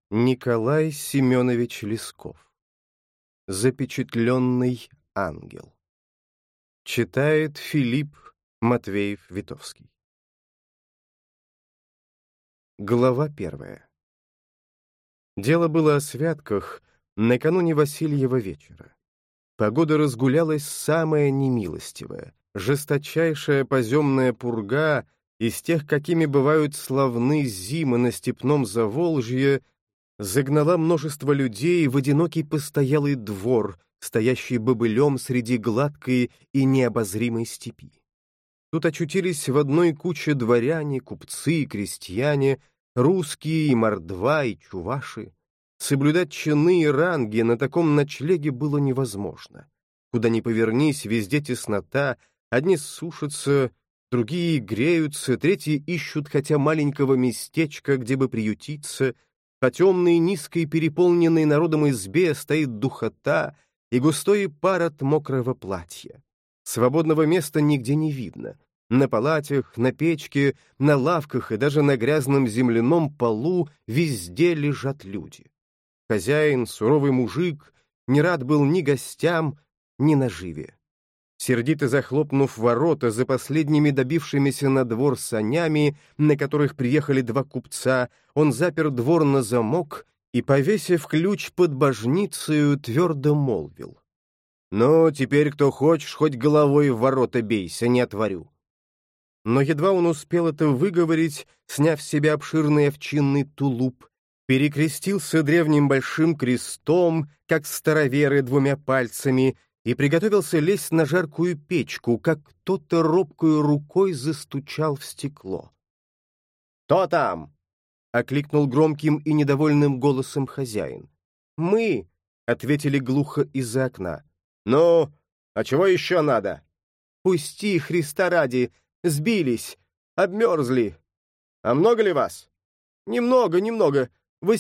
Николай Семенович Лесков. Запечатленный ангел. Читает Филипп Матвеев-Витовский. Глава 1. Дело было о святках накануне Васильева вечера. Погода разгулялась самая немилостивая, жесточайшая поземная пурга из тех, какими бывают славны зимы на степном Заволжье, загнала множество людей в одинокий постоялый двор, стоящий бобылем среди гладкой и необозримой степи. Тут очутились в одной куче дворяне, купцы и крестьяне, русские и мордва, и чуваши. Соблюдать чины и ранги на таком ночлеге было невозможно. Куда ни повернись, везде теснота, одни сушатся, другие греются, третьи ищут хотя маленького местечка, где бы приютиться. По темной, низкой, переполненной народом избе стоит духота и густой пар от мокрого платья. Свободного места нигде не видно. На палатях, на печке, на лавках и даже на грязном земляном полу везде лежат люди. Хозяин, суровый мужик, не рад был ни гостям, ни наживе. Сердито захлопнув ворота за последними добившимися на двор санями, на которых приехали два купца, он запер двор на замок и, повесив ключ под божницею, твердо молвил: «Ну, теперь кто хочешь, хоть головой в ворота бейся, не отворю». Но едва он успел это выговорить, сняв с себя обширный овчинный тулуп, перекрестился древним большим крестом, как староверы двумя пальцами, и приготовился лезть на жаркую печку, как кто-то робкою рукой застучал в стекло. «Кто там?» — окликнул громким и недовольным голосом хозяин. «Мы!» — ответили глухо из-за окна. «Ну, а чего еще надо?» «Пусти, Христа ради! Сбились! Обмерзли!» «А много ли вас?» «Немного, немного.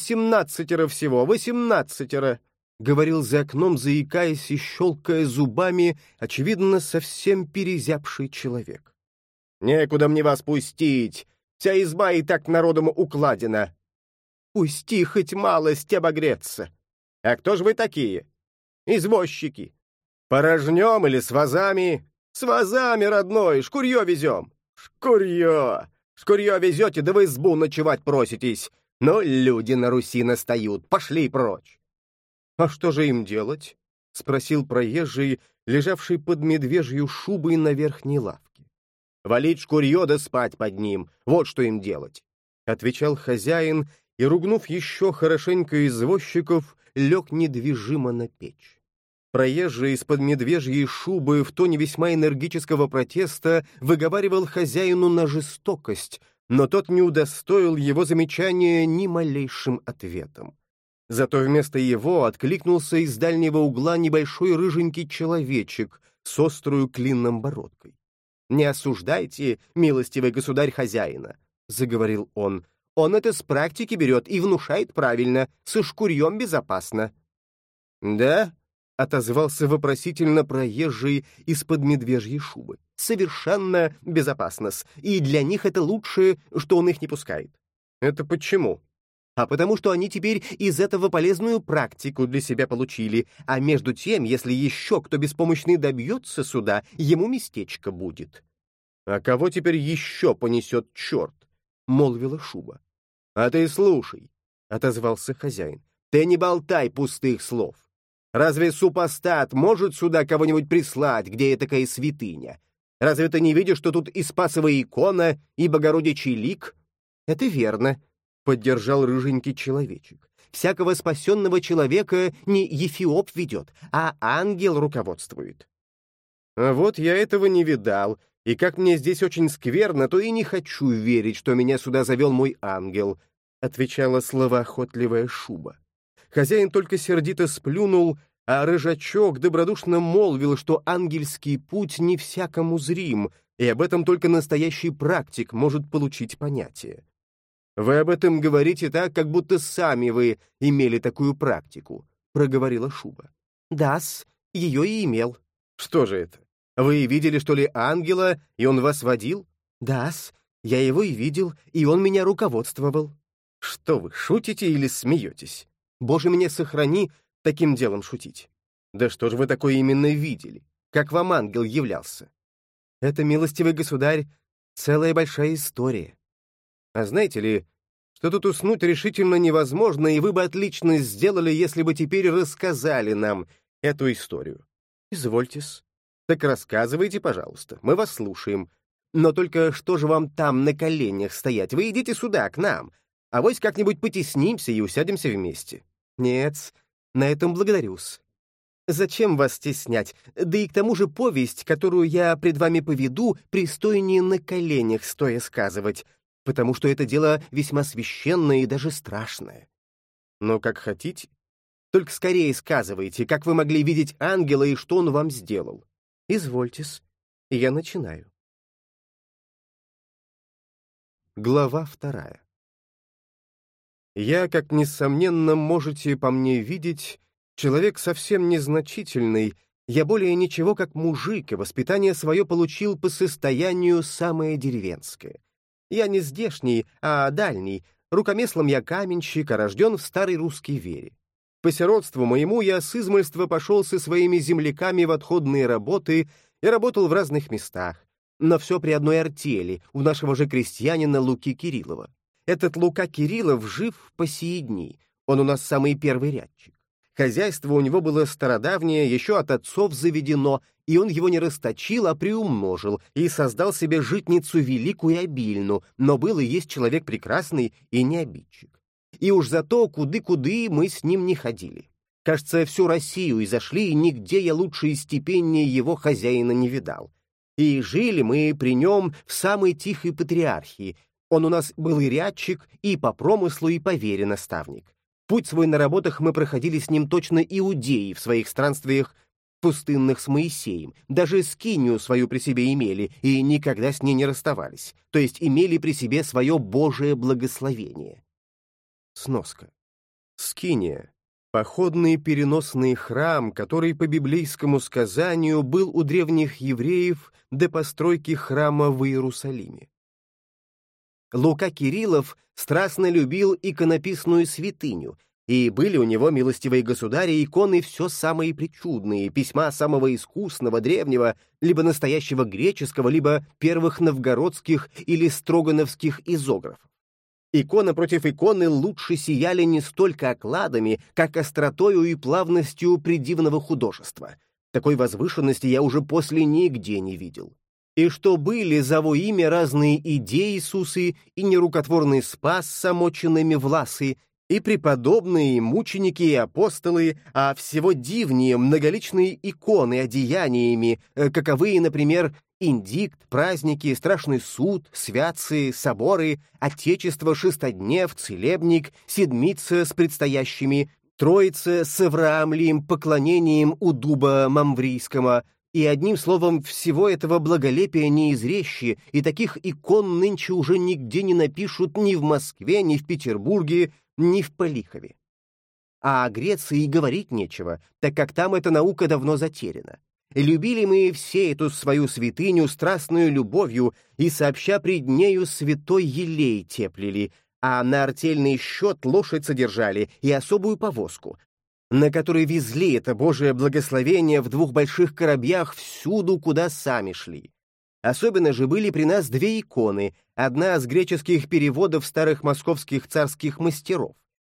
18 всего, 18!» — говорил за окном, заикаясь и щелкая зубами, очевидно, совсем перезябший человек. «Некуда мне вас пустить! Вся изба и так народом укладена!» «Пусти хоть малость обогреться!» «А кто же вы такие?» «Извозчики!» «Порожнем или с вазами?» «С вазами, родной, шкурье везем!» «Шкурье! Шкурье везете, да в избу ночевать проситесь! Но люди на Руси настают, пошли прочь!» «А что же им делать?» — спросил проезжий, лежавший под медвежью шубой на верхней лавке. «Валить шкурье да спать под ним, вот что им делать», — отвечал хозяин и, ругнув еще хорошенько извозчиков, лег недвижимо на печь. Проезжий из-под медвежьей шубы в тоне весьма энергического протеста выговаривал хозяину на жестокость, но тот не удостоил его замечания ни малейшим ответом. Зато вместо его откликнулся из дальнего угла небольшой рыженький человечек с острую клинном бородкой. «Не осуждайте, милостивый государь хозяина», — заговорил он. «Он это с практики берет и внушает правильно, со шкурьем безопасно». «Да?» — отозвался вопросительно проезжий из-под медвежьей шубы. «Совершенно безопасно-с, и для них это лучшее, что он их не пускает». «Это почему?» «А потому что они теперь из этого полезную практику для себя получили, а между тем, если еще кто беспомощный добьется суда, ему местечко будет». «А кого теперь еще понесет черт?» — молвила шуба. «А ты слушай», — отозвался хозяин, — «ты не болтай пустых слов. Разве супостат может сюда кого-нибудь прислать, где этакая святыня? Разве ты не видишь, что тут и Спасова икона, и Богородичий лик?» «Это верно», — поддержал рыженький человечек. «Всякого спасенного человека не Ефиоп ведет, а ангел руководствует». «А вот я этого не видал, и как мне здесь очень скверно, то и не хочу верить, что меня сюда завел мой ангел», — отвечала словоохотливая шуба. Хозяин только сердито сплюнул, а рыжачок добродушно молвил, что ангельский путь не всякому зрим, и об этом только настоящий практик может получить понятие. «Вы об этом говорите так, как будто сами вы имели такую практику», — проговорила шуба. «Да-с, ее и имел». «Что же это? Вы видели, что ли, ангела, и он вас водил?» «Да-с, я его и видел, и он меня руководствовал». Что вы, шутите или смеетесь? Боже, меня сохрани таким делом шутить. Да что ж вы такое именно видели? Как вам ангел являлся? Это, милостивый государь, целая большая история. А знаете ли, что тут уснуть решительно невозможно, и вы бы отлично сделали, если бы теперь рассказали нам эту историю. Извольтесь. Так рассказывайте, пожалуйста, мы вас слушаем. Но только что же вам там на коленях стоять? Вы идите сюда, к нам. Авось как-нибудь потеснимся и усядемся вместе. Нет, на этом благодарю-с. Зачем вас стеснять? Да и к тому же повесть, которую я пред вами поведу, пристойнее на коленях стоя сказывать, потому что это дело весьма священное и даже страшное. Но как хотите. Только скорее сказывайте, как вы могли видеть ангела и что он вам сделал. Извольтесь, я начинаю. Глава 2. Я, как несомненно можете по мне видеть, человек совсем незначительный, я более ничего как мужик, и воспитание свое получил по состоянию самое деревенское. Я не здешний, а дальний, рукомеслом я каменщик, а рожден в старой русской вере. По сиротству моему я с измольства пошел со своими земляками в отходные работы и работал в разных местах, но все при одной артели, у нашего же крестьянина Луки Кириллова. Этот Лука Кириллов жив по сии дни, он у нас самый первый рядчик. Хозяйство у него было стародавнее, еще от отцов заведено, и он его не расточил, а приумножил, и создал себе житницу великую и обильную, но был и есть человек прекрасный и не обидчик. И уж зато куды-куды мы с ним не ходили. Кажется, всю Россию изошли, и нигде я лучше и степеннее его хозяина не видал. И жили мы при нем в самой тихой патриархии. Он у нас был и рядчик, и по промыслу, и по вере наставник. Путь свой на работах мы проходили с ним точно иудеи в своих странствиях пустынных с Моисеем. Даже скинию свою при себе имели, и никогда с ней не расставались. То есть имели при себе свое Божие благословение. Сноска. Скиния. Походный переносный храм, который по библейскому сказанию был у древних евреев до постройки храма в Иерусалиме. Лука Кириллов страстно любил иконописную святыню, и были у него, милостивые государи, иконы все самые причудные, письма самого искусного, древнего, либо настоящего греческого, либо первых новгородских или строгановских изографов. Икона против иконы лучше сияли не столько окладами, как остротою и плавностью придивного художества. Такой возвышенности я уже после нигде не видел. И что были за во имя разные идеи Иисусы, и нерукотворный спас с замоченными власы, и преподобные, и мученики, и апостолы, а всего дивнее многоличные иконы одеяниями, каковые, например, индикт, праздники, страшный суд, святцы, соборы, отечество, шестоднев, целебник, седмица с предстоящими, троица с Авраамлием поклонением у дуба мамврийского, и одним словом всего этого благолепия не изрещи, и таких икон нынче уже нигде не напишут ни в Москве, ни в Петербурге, ни в Полихове. А о Греции и говорить нечего, так как там эта наука давно затеряна. Любили мы все эту свою святыню страстную любовью и сообща пред нею святой елей теплили, а на артельный счет лошадь содержали и особую повозку, на которой везли это Божие благословение в двух больших коробьях всюду, куда сами шли. Особенно же были при нас две иконы, одна с греческих переводов старых московских царских мастеров.